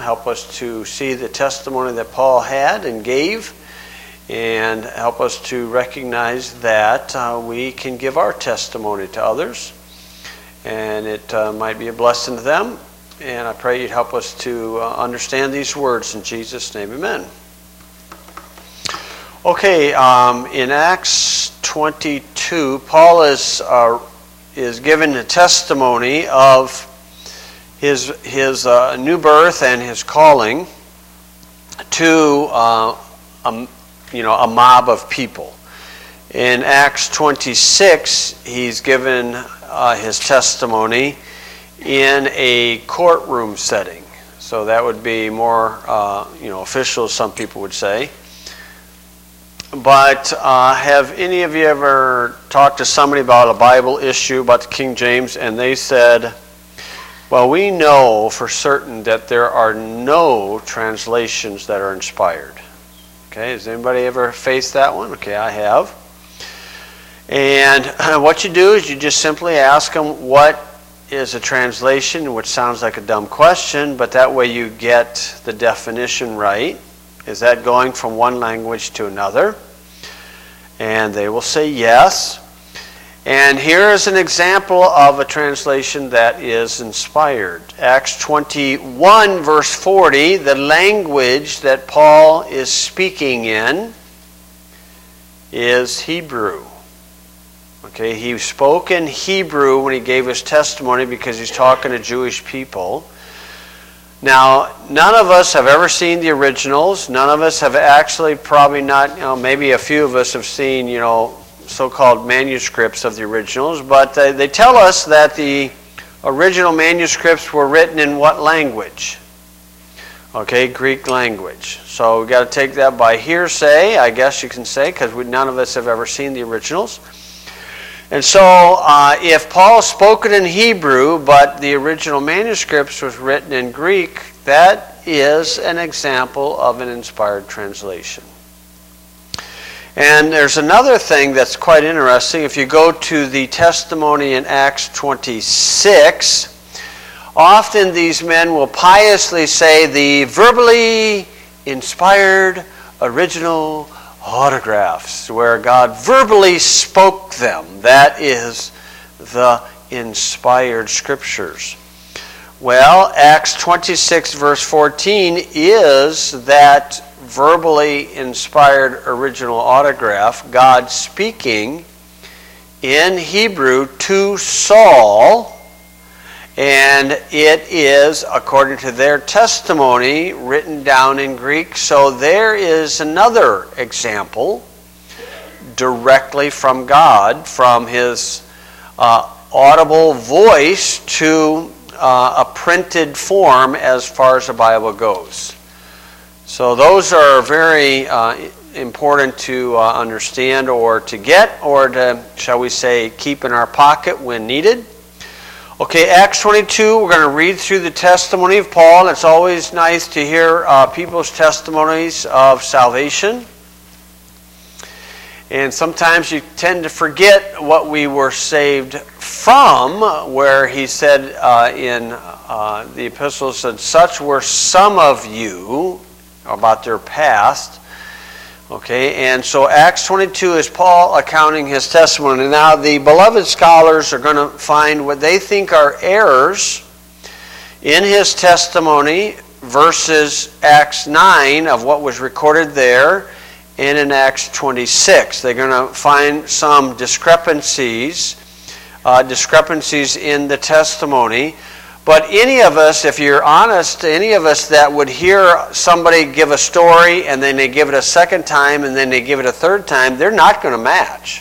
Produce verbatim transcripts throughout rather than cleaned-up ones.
help us to see the testimony that Paul had and gave, and help us to recognize that uh, we can give our testimony to others, and it uh, might be a blessing to them. And I pray you'd help us to uh, understand these words in Jesus' name, amen. Okay, um, in Acts twenty-two, Paul is uh, is given a testimony of his his uh, new birth and his calling to uh, a, you know a mob of people. In Acts twenty-six, he's given uh, his testimony in a courtroom setting. So that would be more uh, you know official, some people would say. But uh, have any of you ever talked to somebody about a Bible issue, about the King James, and they said, well, we know for certain that there are no translations that are inspired. Okay, has anybody ever faced that one? Okay, I have. And what you do is you just simply ask them what is a translation, which sounds like a dumb question, but that way you get the definition right. Is that going from one language to another? And they will say yes. And here is an example of a translation that is inspired. Acts twenty-one, verse forty, the language that Paul is speaking in is Hebrew. Okay, he spoke in Hebrew when he gave his testimony because he's talking to Jewish people. Now, none of us have ever seen the originals. None of us have actually probably not, you know, maybe a few of us have seen, you know, so-called manuscripts of the originals, but they, they tell us that the original manuscripts were written in what language? Okay, Greek language. So we've got to take that by hearsay, I guess you can say, because none of us have ever seen the originals. And so, uh, if Paul spoke it in Hebrew, but the original manuscripts was written in Greek, that is an example of an inspired translation. And there's another thing that's quite interesting. If you go to the testimony in Acts twenty-six, often these men will piously say the verbally inspired original autographs, where God verbally spoke them. That is the inspired scriptures. Well, Acts twenty-six, verse fourteen is that verbally inspired original autograph, God speaking in Hebrew to Saul, and it is, according to their testimony, written down in Greek. So there is another example directly from God, from his uh, audible voice to uh, a printed form as far as the Bible goes. So those are very uh, important to uh, understand or to get, or to, shall we say, keep in our pocket when needed. Okay, Acts twenty-two, we're going to read through the testimony of Paul. It's always nice to hear uh, people's testimonies of salvation. And sometimes you tend to forget what we were saved from, where he said uh, in uh, the epistles that such were some of you, about their past. Okay, and so Acts twenty-two is Paul accounting his testimony. Now, the beloved scholars are going to find what they think are errors in his testimony versus Acts nine of what was recorded there, and in Acts twenty-six. They're going to find some discrepancies, uh, discrepancies in the testimony. But any of us, if you're honest, any of us that would hear somebody give a story and then they give it a second time and then they give it a third time, they're not going to match.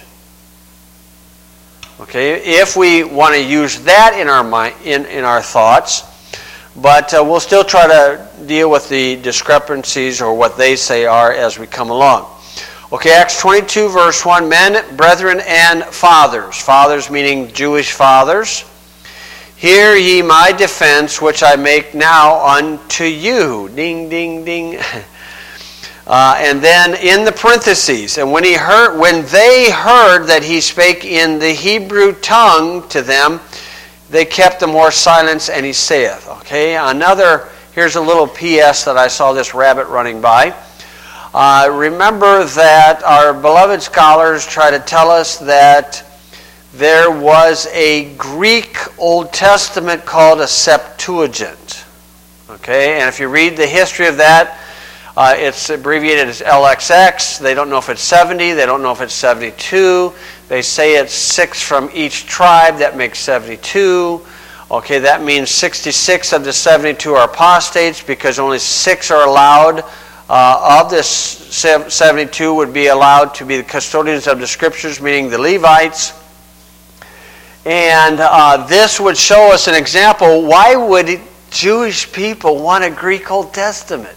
Okay, if we want to use that in our mind, in, in our thoughts, but uh, we'll still try to deal with the discrepancies or what they say are as we come along. Okay, Acts twenty-two, verse one, men, brethren, and fathers. Fathers meaning Jewish fathers. Hear ye my defense, which I make now unto you. Ding, ding, ding. Uh, and then in the parentheses, and when he heard, when they heard that he spake in the Hebrew tongue to them, they kept the more silence, and he saith. Okay, another, here's a little P S that I saw this rabbit running by. Uh, remember that our beloved scholars try to tell us that there was a Greek Old Testament called a Septuagint. Okay, and if you read the history of that, uh, it's abbreviated as L X X. They don't know if it's seventy. They don't know if it's seventy-two. They say it's six from each tribe. That makes seventy-two. Okay, that means sixty-six of the seventy-two are apostates because only six are allowed. Uh, of this seventy-two would be allowed to be the custodians of the Scriptures, meaning the Levites. And uh, this would show us an example. Why would Jewish people want a Greek Old Testament?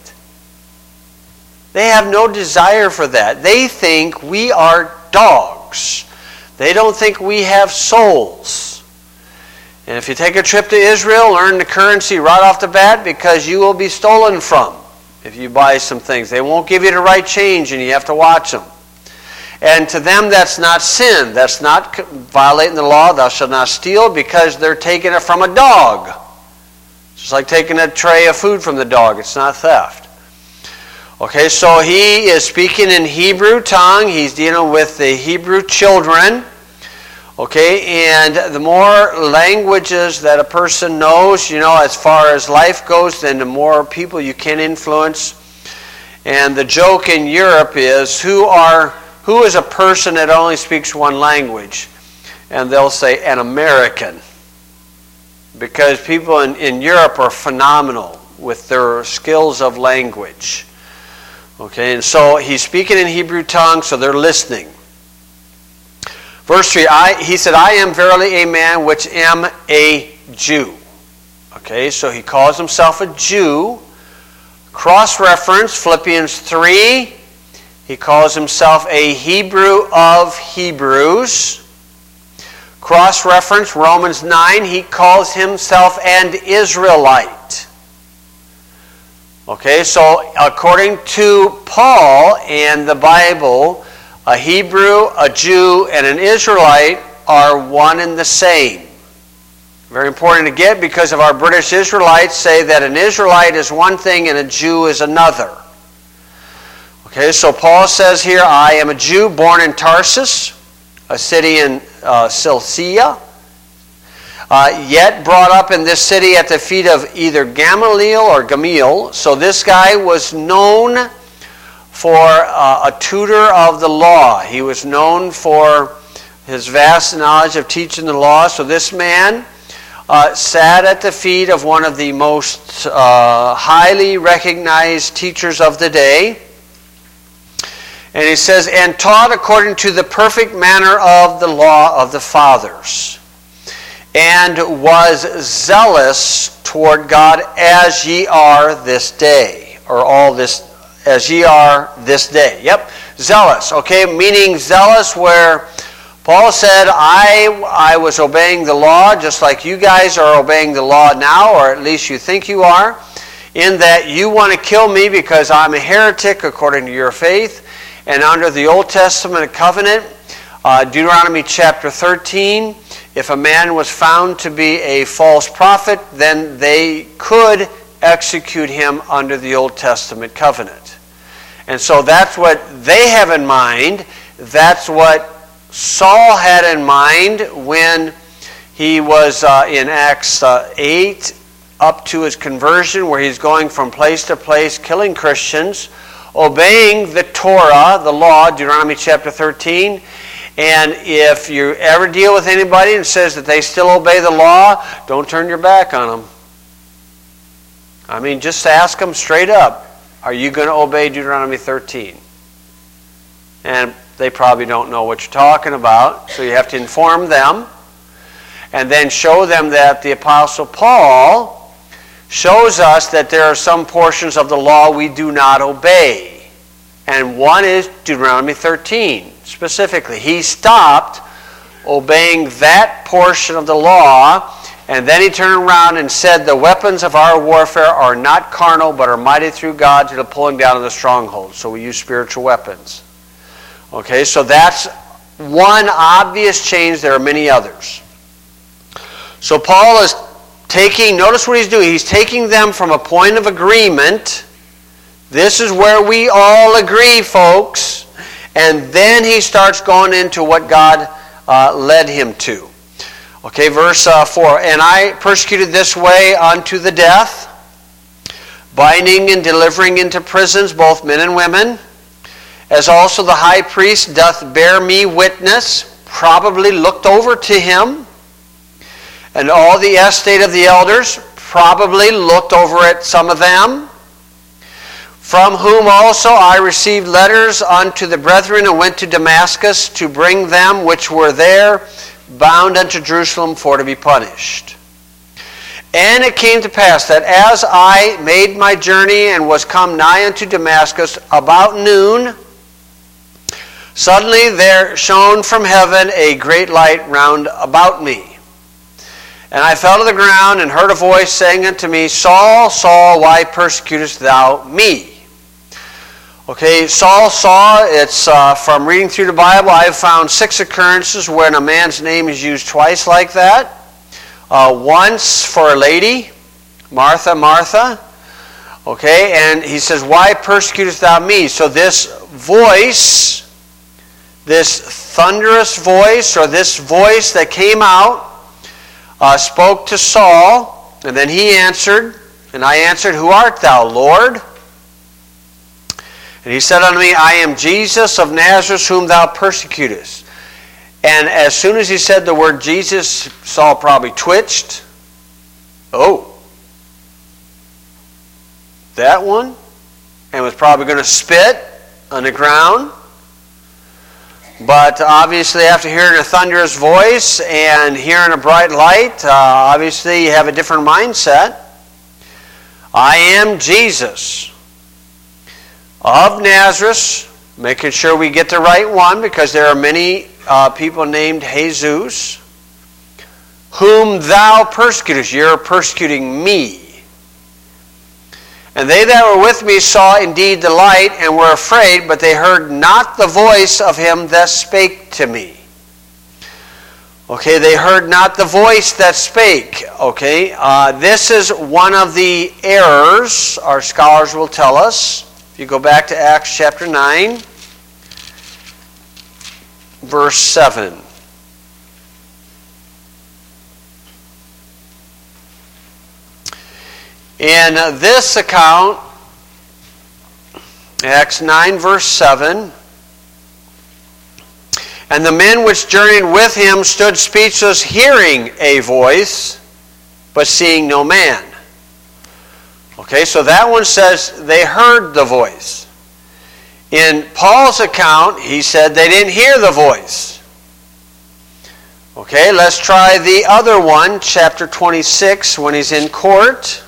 They have no desire for that. They think we are dogs. They don't think we have souls. And if you take a trip to Israel, learn the currency right off the bat because you will be stolen from if you buy some things. They won't give you the right change and you have to watch them. And to them that's not sin. That's not violating the law, thou shalt not steal, because they're taking it from a dog. Just like taking a tray of food from the dog. It's not theft. Okay, so he is speaking in Hebrew tongue. He's dealing with the Hebrew children. Okay, and the more languages that a person knows, you know, as far as life goes, then the more people you can influence. And the joke in Europe is, who are who is a person that only speaks one language? And they'll say, an American. Because people in, in Europe are phenomenal with their skills of language. Okay, and so he's speaking in Hebrew tongue, so they're listening. Verse three, I, he said, I am verily a man which am a Jew. Okay, so he calls himself a Jew. Cross-reference, Philippians three, he calls himself a Hebrew of Hebrews. Cross-reference, Romans nine, he calls himself an Israelite. Okay, so according to Paul and the Bible, a Hebrew, a Jew, and an Israelite are one and the same. Very important to get because of our British Israelites say that an Israelite is one thing and a Jew is another. Okay, so Paul says here, I am a Jew born in Tarsus, a city in uh, Cilicia, uh, yet brought up in this city at the feet of either Gamaliel or Gamaliel. So this guy was known for uh, a tutor of the law. He was known for his vast knowledge of teaching the law. So this man uh, sat at the feet of one of the most uh, highly recognized teachers of the day. And he says, and taught according to the perfect manner of the law of the fathers, and was zealous toward God as ye are this day, or all this, as ye are this day. Yep, zealous, okay, meaning zealous where Paul said, I, I was obeying the law just like you guys are obeying the law now, or at least you think you are, in that you want to kill me because I'm a heretic according to your faith. And under the Old Testament covenant, uh, Deuteronomy chapter thirteen, if a man was found to be a false prophet, then they could execute him under the Old Testament covenant. And so that's what they have in mind. That's what Saul had in mind when he was uh, in Acts uh, eight up to his conversion, where he's going from place to place killing Christians, obeying the Torah, the law, Deuteronomy chapter thirteen. And if you ever deal with anybody and says that they still obey the law, don't turn your back on them. I mean, just ask them straight up, are you going to obey Deuteronomy thirteen? And they probably don't know what you're talking about, so you have to inform them. And then show them that the Apostle Paul shows us that there are some portions of the law we do not obey. And one is Deuteronomy thirteen, specifically. He stopped obeying that portion of the law, and then he turned around and said, the weapons of our warfare are not carnal, but are mighty through God to the pulling down of the strongholds. So we use spiritual weapons. Okay, so that's one obvious change. There are many others. So Paul is taking, notice what he's doing. He's taking them from a point of agreement. This is where we all agree, folks. And then he starts going into what God uh, led him to. Okay, verse uh, four. And I persecuted this way unto the death, binding and delivering into prisons both men and women, as also the high priest doth bear me witness, probably looked over to him, and all the estate of the elders probably looked over at some of them, from whom also I received letters unto the brethren, and went to Damascus to bring them which were there bound unto Jerusalem for to be punished. And it came to pass that as I made my journey and was come nigh unto Damascus about noon, suddenly there shone from heaven a great light round about me. And I fell to the ground and heard a voice saying unto me, Saul, Saul, why persecutest thou me? Okay, Saul saw, it's uh, from reading through the Bible, I've found six occurrences when a man's name is used twice like that. Uh, once for a lady, Martha, Martha. Okay, and he says, why persecutest thou me? So this voice, this thunderous voice, or this voice that came out, uh, spoke to Saul, and then he answered, and I answered, who art thou, Lord? And he said unto me, I am Jesus of Nazareth, whom thou persecutest. And as soon as he said the word Jesus, Saul probably twitched. Oh. That one? And was probably going to spit on the ground. But obviously after hearing a thunderous voice and hearing a bright light, uh, obviously you have a different mindset. I am Jesus of Nazareth, making sure we get the right one, because there are many uh, people named Jesus, whom thou persecutest. You're persecuting me. And they that were with me saw indeed the light, and were afraid, but they heard not the voice of him that spake to me. Okay, they heard not the voice that spake. Okay, uh, this is one of the errors, our scholars will tell us. If you go back to Acts chapter nine, verse seven. In this account, Acts nine, verse seven, and the men which journeyed with him stood speechless, hearing a voice, but seeing no man. Okay, so that one says they heard the voice. In Paul's account, he said they didn't hear the voice. Okay, let's try the other one, chapter twenty-six, when he's in court.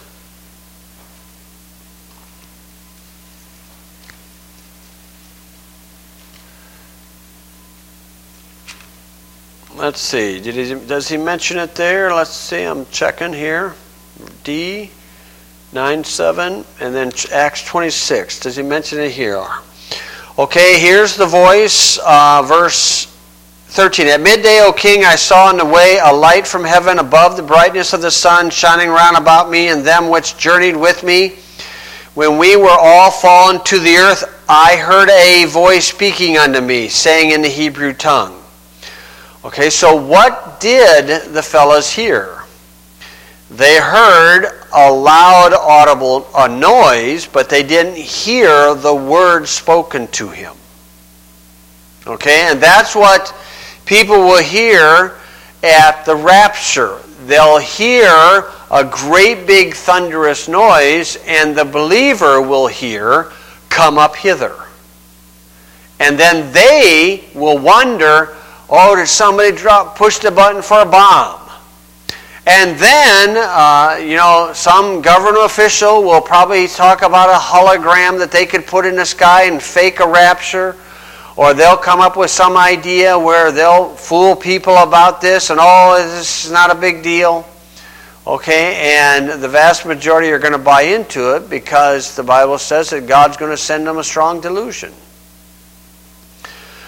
Let's see, did he, does he mention it there? Let's see, I'm checking here. D nine seven, and then Acts twenty-six. Does he mention it here? Okay, here's the voice, uh, verse thirteen. At midday, O king, I saw in the way a light from heaven above the brightness of the sun shining round about me and them which journeyed with me. When we were all fallen to the earth, I heard a voice speaking unto me, saying in the Hebrew tongue. Okay, so what did the fellows hear? They heard a loud audible a noise, but they didn't hear the word spoken to him. Okay, and that's what people will hear at the rapture. They'll hear a great big thunderous noise, and the believer will hear, come up hither. And then they will wonder, oh, did somebody drop, push the button for a bomb? And then, uh, you know, some government official will probably talk about a hologram that they could put in the sky and fake a rapture. Or they'll come up with some idea where they'll fool people about this and, oh, this is not a big deal. Okay, and the vast majority are going to buy into it because the Bible says that God's going to send them a strong delusion.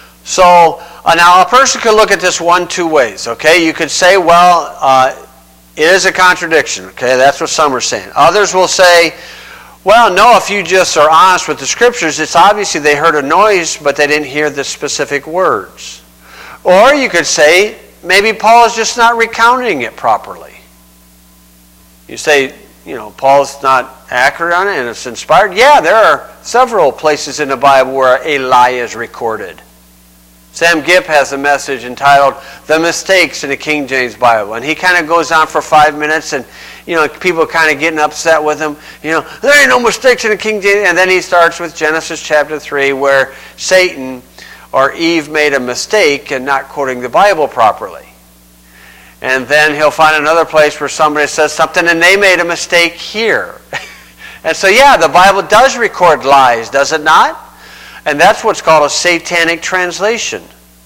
So, uh, now a person could look at this one, two ways. Okay, you could say, well, uh, It is a contradiction, okay? That's what some are saying. Others will say, well, no, if you just are honest with the Scriptures, it's obviously they heard a noise, but they didn't hear the specific words. Or you could say, maybe Paul is just not recounting it properly. You say, you know, Paul's not accurate on it and it's inspired. Yeah, there are several places in the Bible where a lie is recorded. Sam Gipp has a message entitled The Mistakes in the King James Bible. And he kind of goes on for five minutes and, you know, people are kind of getting upset with him. You know, there ain't no mistakes in the King James. And then he starts with Genesis chapter three where Satan or Eve made a mistake in not quoting the Bible properly. And then he'll find another place where somebody says something and they made a mistake here. And so, yeah, the Bible does record lies, does it not? And that's what's called a satanic translation,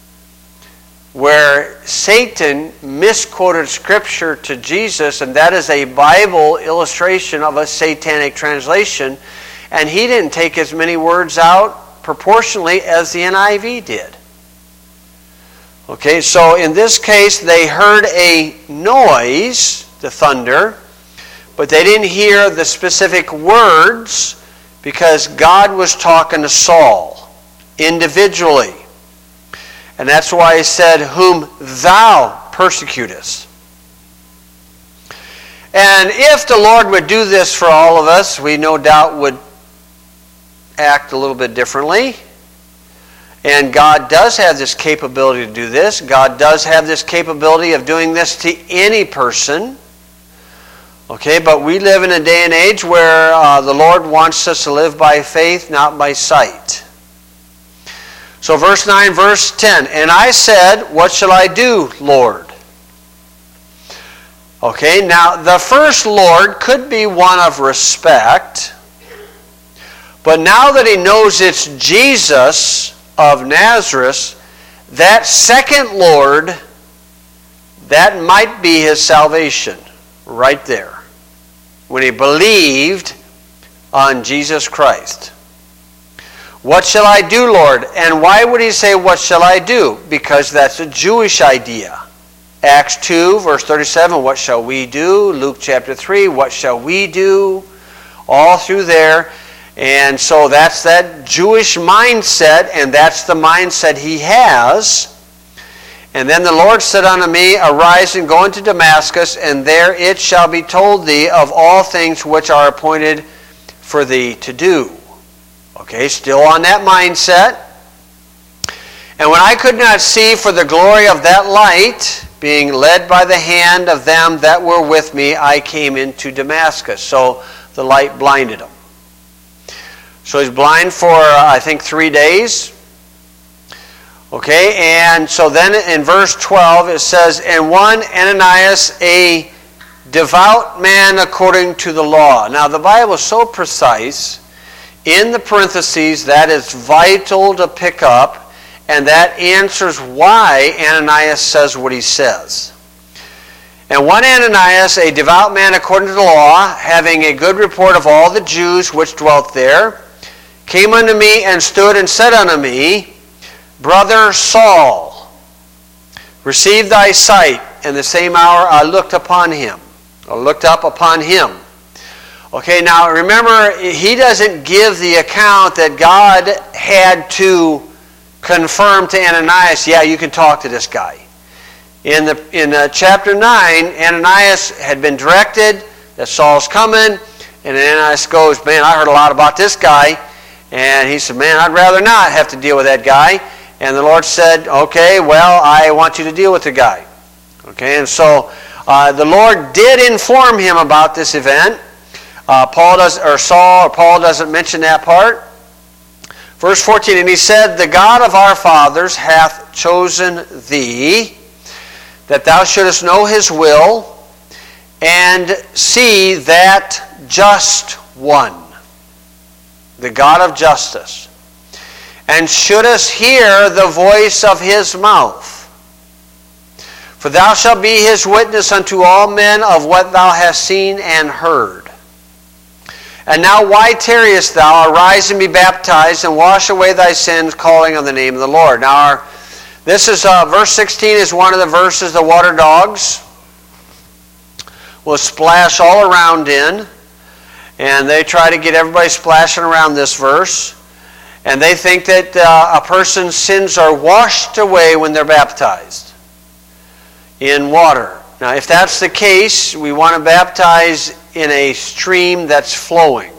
where Satan misquoted Scripture to Jesus, and that is a Bible illustration of a satanic translation, and he didn't take as many words out proportionally as the N I V did. Okay, so in this case, they heard a noise, the thunder, but they didn't hear the specific words, because God was talking to Saul individually. And that's why he said, whom thou persecutest. And if the Lord would do this for all of us, we no doubt would act a little bit differently. And God does have this capability to do this. God does have this capability of doing this to any person. Okay, but we live in a day and age where uh, the Lord wants us to live by faith, not by sight. So verse nine, verse ten. And I said, what shall I do, Lord? Okay, now the first Lord could be one of respect. But now that he knows it's Jesus of Nazareth, that second Lord, that might be his salvation right there. When he believed on Jesus Christ. What shall I do, Lord? And why would he say, what shall I do? Because that's a Jewish idea. Acts two, verse thirty-seven, what shall we do? Luke chapter three, what shall we do? All through there. And so that's that Jewish mindset, and that's the mindset he has. And then the Lord said unto me, arise and go into Damascus, and there it shall be told thee of all things which are appointed for thee to do. Okay, still on that mindset. And when I could not see for the glory of that light, being led by the hand of them that were with me, I came into Damascus. So the light blinded him. So he's blind for, uh, I think, three days. Okay, and so then in verse twelve it says, and one Ananias, a devout man according to the law. Now the Bible is so precise. In the parentheses, that is vital to pick up, and that answers why Ananias says what he says. And one Ananias, a devout man according to the law, having a good report of all the Jews which dwelt there, came unto me and stood and said unto me, Brother Saul, receive thy sight. And the same hour I looked upon him. I looked up upon him. Okay, now remember, he doesn't give the account that God had to confirm to Ananias, yeah, you can talk to this guy. In the in uh, chapter nine, Ananias had been directed that Saul's coming, and Ananias goes, man, I heard a lot about this guy. And he said, man, I'd rather not have to deal with that guy. And the Lord said, okay, well, I want you to deal with the guy. Okay, and so uh, the Lord did inform him about this event. Uh, Paul does, or Saul or Paul doesn't mention that part. Verse fourteen, and he said, the God of our fathers hath chosen thee, that thou shouldest know his will, and see that just one, the God of justice, and shouldest hear the voice of his mouth. For thou shalt be his witness unto all men of what thou hast seen and heard. And now why tarriest thou? Arise and be baptized, and wash away thy sins, calling on the name of the Lord. Now, our, this is uh, verse sixteen is one of the verses, the water dogs. will splash all around in, and they try to get everybody splashing around this verse, and they think that uh, a person's sins are washed away when they're baptized in water. Now, if that's the case, we want to baptize in a stream that's flowing,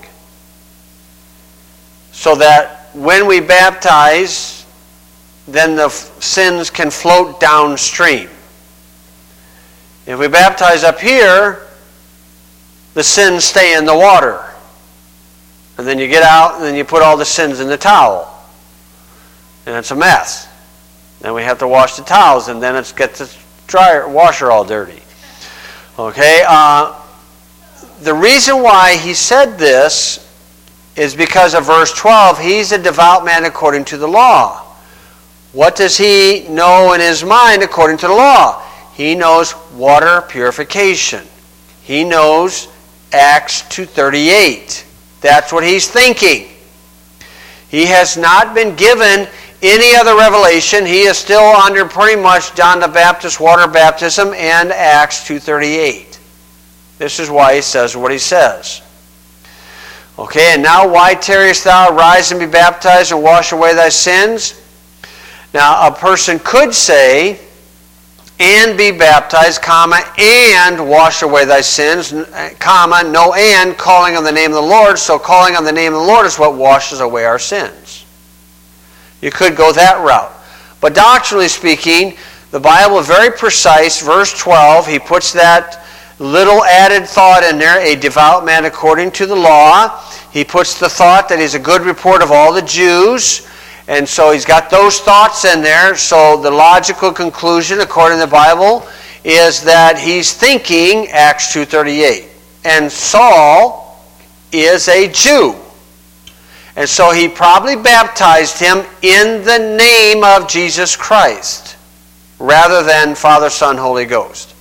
so that when we baptize, then the f- sins can float downstream. If we baptize up here, the sins stay in the water. And then you get out, and then you put all the sins in the towel. And it's a mess. Then we have to wash the towels, and then it gets the dryer, washer all dirty. Okay? Uh, the reason why he said this is because of verse twelve. He's a devout man according to the law. What does he know in his mind according to the law? He knows water purification. He knows Acts two thirty-eight. That's what he's thinking. He has not been given any other revelation. He is still under pretty much John the Baptist water baptism and Acts two thirty-eight. This is why he says what he says. Okay, and now why tarriest thou? Arise and be baptized and wash away thy sins. Now a person could say, and be baptized, comma, and wash away thy sins, comma, no and, calling on the name of the Lord. So calling on the name of the Lord is what washes away our sins. You could go that route. But doctrinally speaking, the Bible is very precise. Verse twelve, he puts that little added thought in there, a devout man according to the law. He puts the thought that he's a good report of all the Jews. And so he's got those thoughts in there. So the logical conclusion, according to the Bible, is that he's thinking Acts two thirty-eight. And Saul is a Jew. And so he probably baptized him in the name of Jesus Christ, rather than Father, Son, Holy Ghost.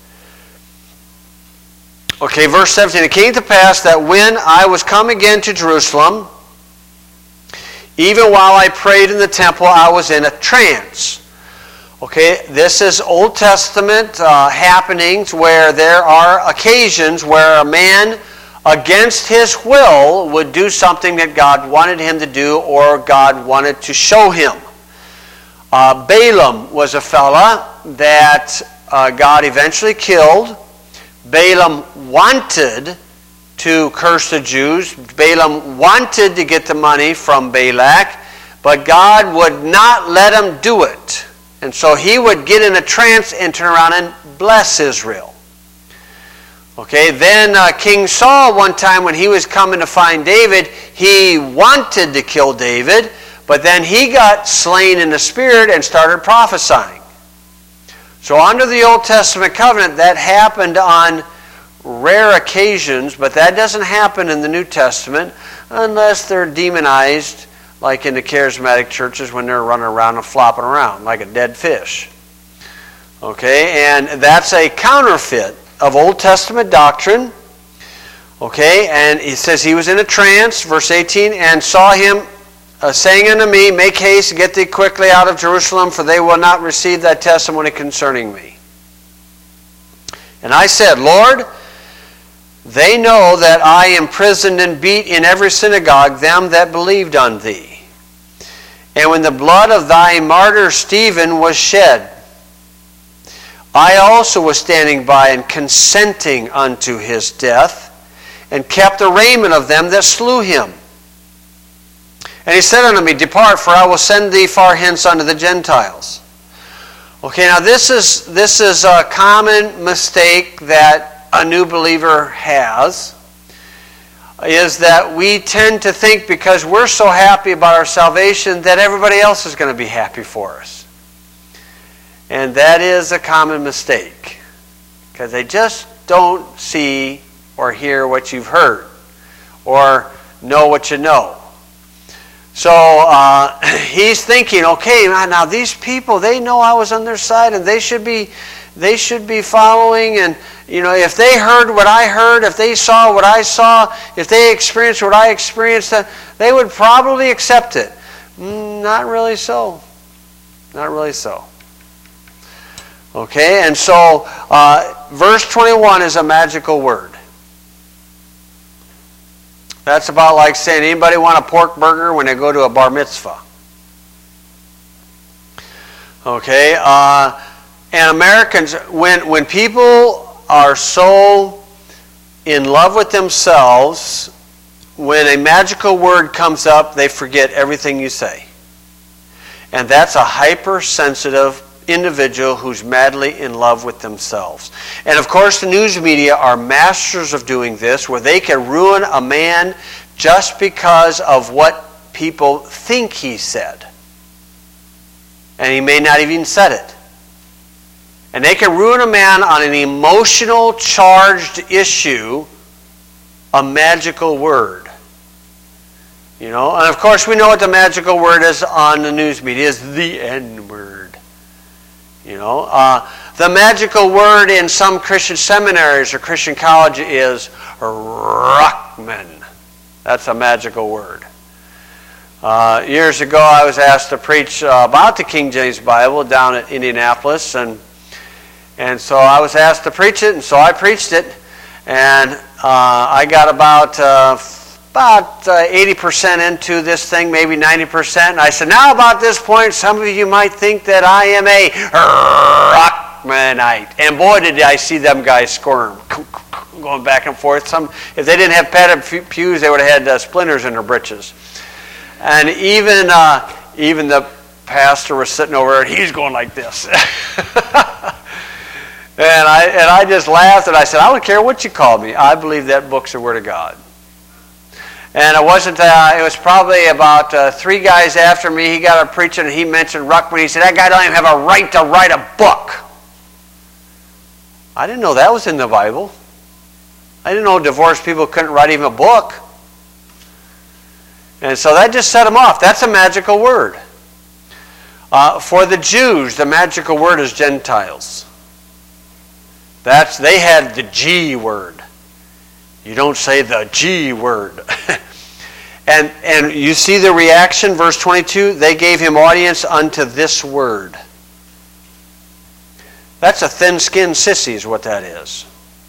Okay, verse seventeen. It came to pass that when I was come again to Jerusalem, even while I prayed in the temple, I was in a trance. Okay, this is Old Testament uh, happenings where there are occasions where a man, against his will, would do something that God wanted him to do or God wanted to show him. Uh, Balaam was a fella that uh, God eventually killed. Balaam wanted to curse the Jews. Balaam wanted to get the money from Balak, but God would not let him do it. And so he would get in a trance and turn around and bless Israel. Okay, then uh, King Saul, one time when he was coming to find David, he wanted to kill David, but then he got slain in the spirit and started prophesying. So under the Old Testament covenant, that happened on rare occasions, but that doesn't happen in the New Testament unless they're demonized, like in the charismatic churches when they're running around and flopping around like a dead fish. Okay, and that's a counterfeit of Old Testament doctrine. Okay, and he says he was in a trance, verse eighteen, and saw him uh, saying unto me, make haste, get thee quickly out of Jerusalem, for they will not receive thy testimony concerning me. And I said, Lord, they know that I imprisoned and beat in every synagogue them that believed on thee. And when the blood of thy martyr Stephen was shed, I also was standing by and consenting unto his death, and kept the raiment of them that slew him. And he said unto me, depart, for I will send thee far hence unto the Gentiles. Okay, now this is this is a common mistake that a new believer has, is that we tend to think because we're so happy about our salvation that everybody else is going to be happy for us. And that is a common mistake, because they just don't see or hear what you've heard or know what you know. So uh, he's thinking, okay, now these people, they know I was on their side, and they should be they should be following. And you know, if they heard what I heard, if they saw what I saw, if they experienced what I experienced, they would probably accept it. Mm, not really so. Not really so. Okay, and so uh, verse twenty-one is a magical word. That's about like saying, anybody want a pork burger when they go to a bar mitzvah? Okay, uh, and Americans, when, when people are so in love with themselves, when a magical word comes up, they forget everything you say. And that's a hypersensitive individual who's madly in love with themselves. And of course, the news media are masters of doing this, where they can ruin a man just because of what people think he said. And he may not even said it. And they can ruin a man on an emotional charged issue, a magical word. You know, and of course we know what the magical word is on the news media is the N-word. You know, uh, the magical word in some Christian seminaries or Christian colleges is Ruckman. That's a magical word. Uh, years ago I was asked to preach uh, about the King James Bible down at Indianapolis, and and so I was asked to preach it, and so I preached it, and uh, I got about uh, about uh, eighty percent into this thing, maybe ninety percent, and I said, now about this point, some of you might think that I am a Ruckmanite. And boy, did I see them guys squirm, going back and forth. Some, if they didn't have padded pews, they would have had uh, splinters in their britches. And even uh, even the pastor was sitting over there, and he's going like this. and I and I just laughed, and I said, I don't care what you call me. I believe that book's the Word of God. And it wasn't, uh, it was probably about uh, three guys after me. He got up preaching, and he mentioned Ruckman. He said, that guy don't even have a right to write a book. I didn't know that was in the Bible. I didn't know divorced people couldn't write even a book. And so that just set him off. That's a magical word. Uh, for the Jews, the magical word is Gentiles. That's, they had the G word. You don't say the G word. and and you see the reaction, verse twenty-two, they gave him audience unto this word. That's a thin-skinned sissy is what that is.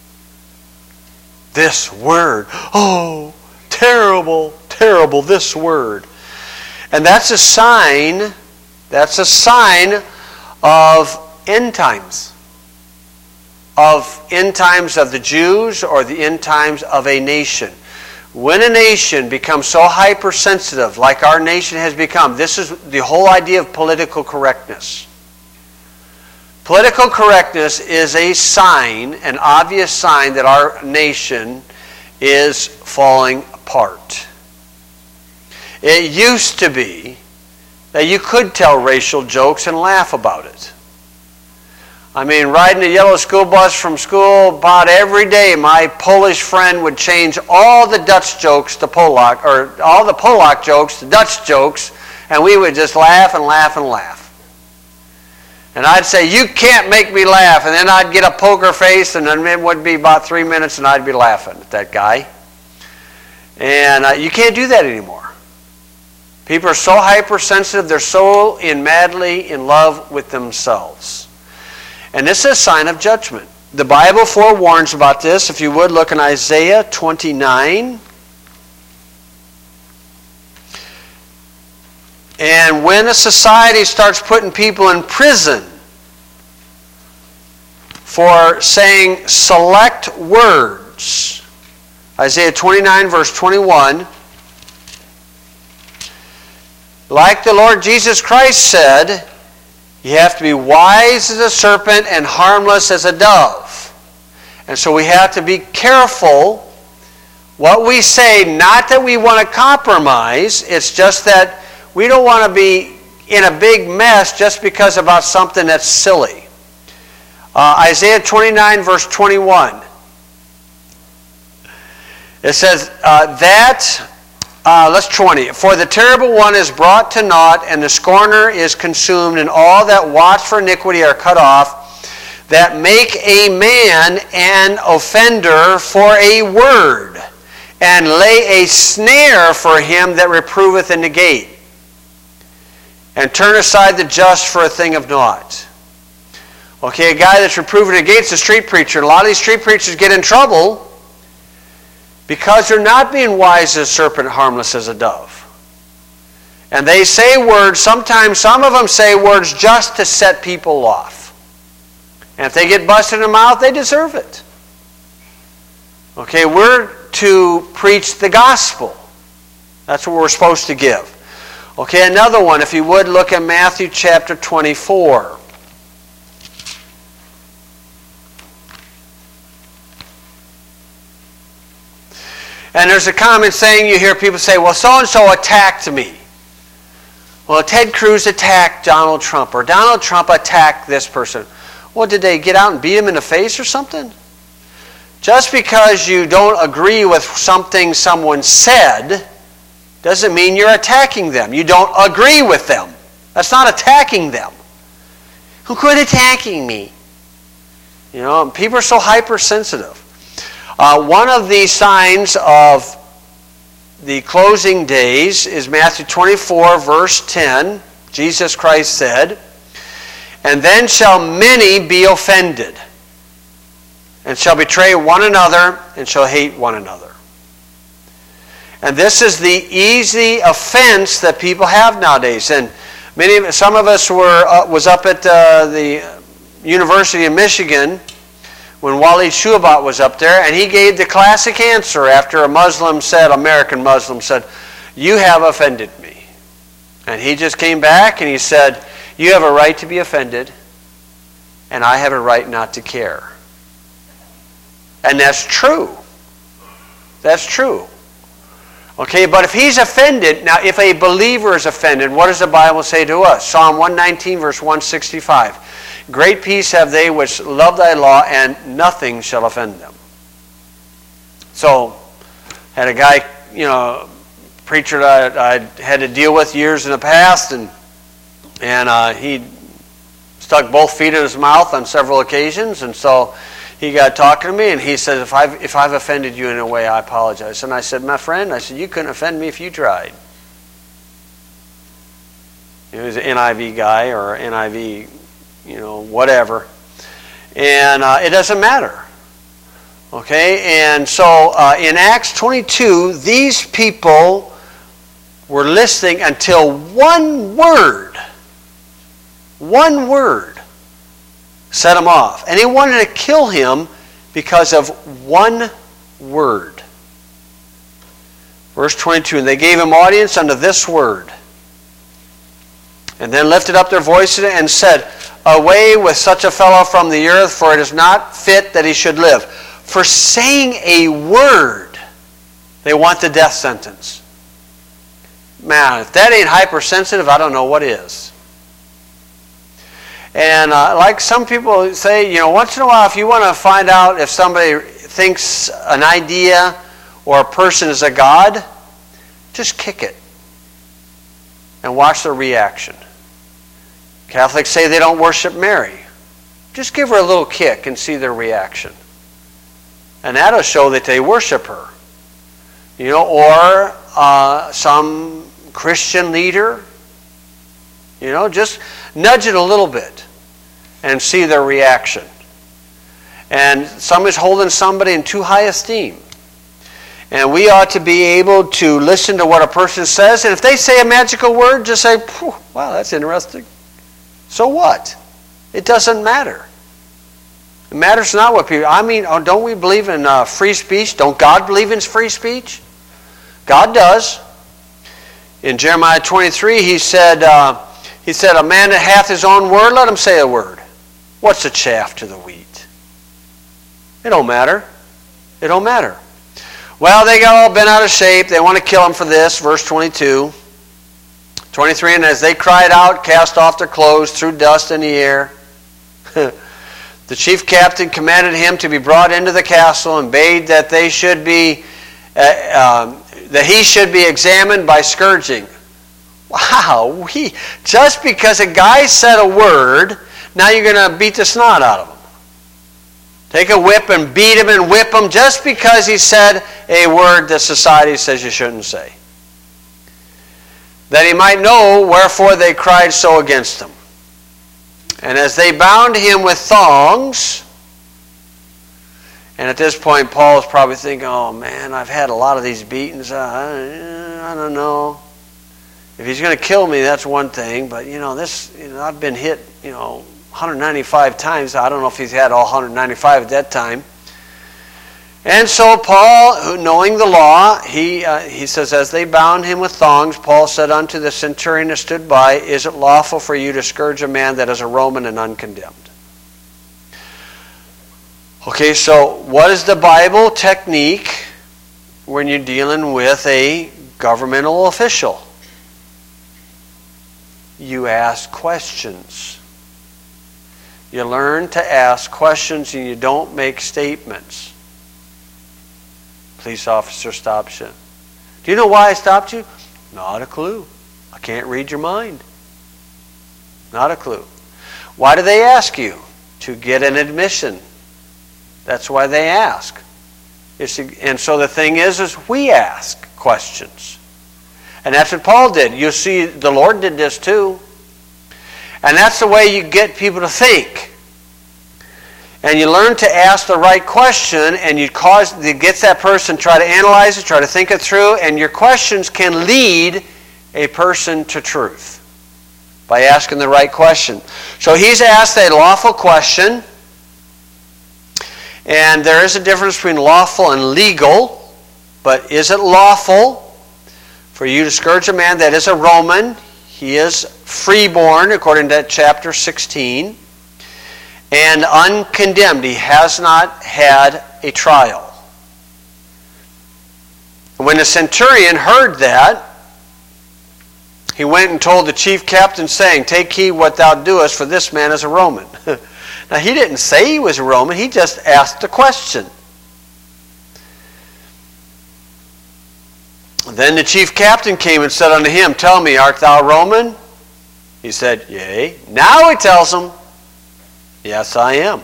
This word. Oh, terrible, terrible, this word. And that's a sign, that's a sign of end times. Of end times of the Jews or the end times of a nation. When a nation becomes so hypersensitive, like our nation has become, this is the whole idea of political correctness. Political correctness is a sign, an obvious sign that our nation is falling apart. It used to be that you could tell racial jokes and laugh about it. I mean, riding a yellow school bus from school, about every day my Polish friend would change all the Dutch jokes to Polak, or all the Polak jokes to Dutch jokes, and we would just laugh and laugh and laugh. And I'd say, you can't make me laugh, and then I'd get a poker face, and then it would be about three minutes, and I'd be laughing at that guy. And uh, you can't do that anymore. People are so hypersensitive, they're so in madly in love with themselves. And this is a sign of judgment. The Bible forewarns about this. If you would, look in Isaiah twenty-nine. And when a society starts putting people in prison for saying select words, Isaiah twenty-nine, verse twenty-one, like the Lord Jesus Christ said, you have to be wise as a serpent and harmless as a dove. And so we have to be careful what we say, not that we want to compromise, it's just that we don't want to be in a big mess just because about something that's silly. Uh, Isaiah twenty-nine, verse twenty-one. It says, uh, that... Uh, let's twenty. For the terrible one is brought to naught, and the scorner is consumed, and all that watch for iniquity are cut off, that make a man an offender for a word, and lay a snare for him that reproveth in the gate, and turn aside the just for a thing of naught. Okay, a guy that's reproving against a street preacher. And a lot of these street preachers get in trouble because they're not being wise as a serpent, harmless as a dove. And they say words, sometimes some of them say words just to set people off. And if they get busted in the mouth, they deserve it. Okay, we're to preach the gospel. That's what we're supposed to give. Okay, another one, if you would, look at Matthew chapter twenty-four. And there's a common saying you hear people say, well, so-and-so attacked me. Well, Ted Cruz attacked Donald Trump, or Donald Trump attacked this person. Well, did they get out and beat him in the face or something? Just because you don't agree with something someone said doesn't mean you're attacking them. You don't agree with them. That's not attacking them. Who quit attacking me? You know, people are so hypersensitive. Uh, one of the signs of the closing days is Matthew twenty-four, verse ten. Jesus Christ said, "And then shall many be offended, and shall betray one another, and shall hate one another." And this is the easy offense that people have nowadays. And many, some of us were uh, was up at uh, the University of Michigan when Waleed Shoebat was up there, and he gave the classic answer after a Muslim said, American Muslim said, "You have offended me." And he just came back and he said, "You have a right to be offended, and I have a right not to care." And that's true. That's true. Okay, but if he's offended, now if a believer is offended, what does the Bible say to us? Psalm one nineteen, verse one sixty-five. "Great peace have they which love thy law, and nothing shall offend them." So, had a guy, you know, preacher that I, I had to deal with years in the past, and and uh, he stuck both feet in his mouth on several occasions, and so he got talking to me, and he said, if I've, if I've offended you in a way, I apologize. And I said, my friend, I said, you couldn't offend me if you tried. He was an N I V guy or N I V, you know, whatever. And uh, it doesn't matter. Okay? And so uh, in Acts twenty-two, these people were listening until one word, one word, set him off. And they wanted to kill him because of one word. Verse twenty-two, "And they gave him audience unto this word, and then lifted up their voices and said, Away with such a fellow from the earth, for it is not fit that he should live." For saying a word, they want the death sentence. Man, if that ain't hypersensitive, I don't know what is. And uh, like some people say, you know, once in a while, if you want to find out if somebody thinks an idea or a person is a god, just kick it and watch their reaction. Catholics say they don't worship Mary. Just give her a little kick and see their reaction. And that'll show that they worship her. You know, or uh, some Christian leader. You know, just nudge it a little bit and see their reaction. And somebody's holding somebody in too high esteem. And we ought to be able to listen to what a person says. And if they say a magical word, just say, wow, that's interesting. So what? It doesn't matter. It matters not what people... I mean, don't we believe in uh, free speech? Don't God believe in free speech? God does. In Jeremiah twenty-three, he said... Uh, He said, "A man that hath his own word, let him say a word. What's the chaff to the wheat?" It don't matter. It don't matter. Well, they got all bent out of shape. They want to kill him for this. Verse twenty-two. twenty-three, "And as they cried out, cast off their clothes, threw dust in the air. The chief captain commanded him to be brought into the castle and bade that they should be, uh, um, that he should be examined by scourging." Wow, we, just because a guy said a word, now you're going to beat the snot out of him. Take a whip and beat him and whip him just because he said a word that society says you shouldn't say. That he might know wherefore they cried so against him. And as they bound him with thongs, and at this point Paul's probably thinking, oh man, I've had a lot of these beatings. Uh, I don't know. If he's going to kill me, that's one thing. But, you know, this, you know, I've been hit, you know, one hundred ninety-five times. I don't know if he's had all one hundred ninety-five at that time. And so Paul, who knowing the law, he uh, he says, as they bound him with thongs, Paul said unto the centurion that stood by, is it lawful for you to scourge a man that is a Roman and uncondemned? Okay, so what is the Bible technique when you're dealing with a governmental official? You ask questions. You learn to ask questions and you don't make statements. Police officer stops you. Do you know why I stopped you? Not a clue. I can't read your mind. Not a clue. Why do they ask you? To get an admission. That's why they ask. It's, and so the thing is, is we ask questions. And that's what Paul did. You see, the Lord did this too. And that's the way you get people to think. And you learn to ask the right question, and you cause it gets that person to try to analyze it, try to think it through, and your questions can lead a person to truth by asking the right question. So he's asked a lawful question, and there is a difference between lawful and legal, but is it lawful for you to scourge a man that is a Roman? He is freeborn, according to chapter sixteen. And uncondemned. He has not had a trial. When the centurion heard that, he went and told the chief captain, saying, take heed what thou doest, for this man is a Roman. Now, he didn't say he was a Roman. He just asked a question. Then the chief captain came and said unto him, tell me, art thou Roman? He said, yea. Now he tells him, yes, I am.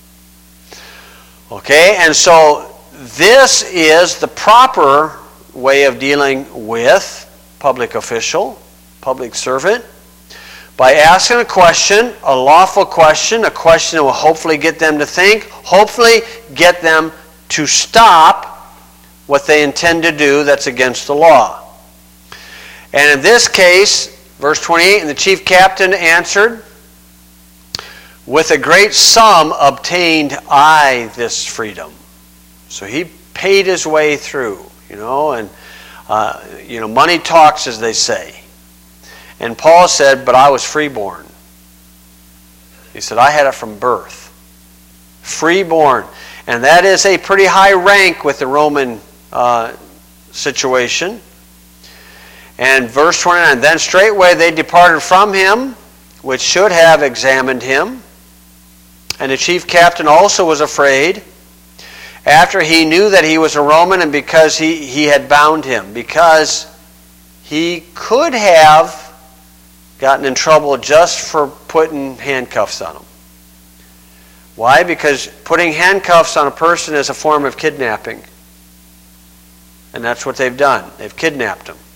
Okay, and so this is the proper way of dealing with public official, public servant, by asking a question, a lawful question, a question that will hopefully get them to think, hopefully get them to stop what they intend to do that's against the law. And in this case, verse twenty-eight, and the chief captain answered, with a great sum obtained I this freedom. So he paid his way through, you know, and uh, you know, money talks, as they say. And Paul said, but I was freeborn. He said, I had it from birth. Freeborn. And that is a pretty high rank with the Roman uh, situation. And verse twenty-nine, then straightway they departed from him, which should have examined him. And the chief captain also was afraid, after he knew that he was a Roman, and because he, he had bound him, because he could have gotten in trouble just for putting handcuffs on him. Why? Because putting handcuffs on a person is a form of kidnapping. And that's what they've done. They've kidnapped him.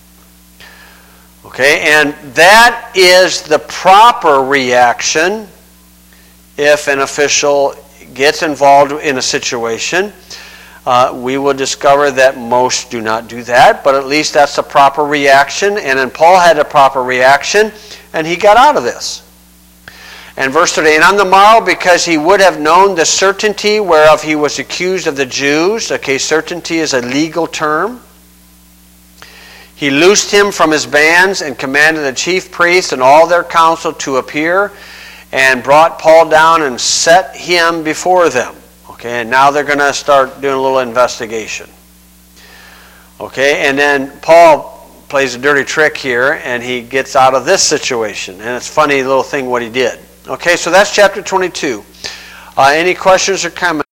Okay, and that is the proper reaction if an official gets involved in a situation. Uh, we will discover that most do not do that, but at least that's the proper reaction. And then Paul had a proper reaction, and he got out of this. And verse thirty, and on the morrow, because he would have known the certainty whereof he was accused of the Jews. Okay, certainty is a legal term. He loosed him from his bands and commanded the chief priests and all their council to appear, and brought Paul down and set him before them. Okay, and now they're going to start doing a little investigation. Okay, and then Paul plays a dirty trick here, and he gets out of this situation. And it's a funny little thing what he did. Okay, so that's chapter twenty-two. Uh, any questions or comments?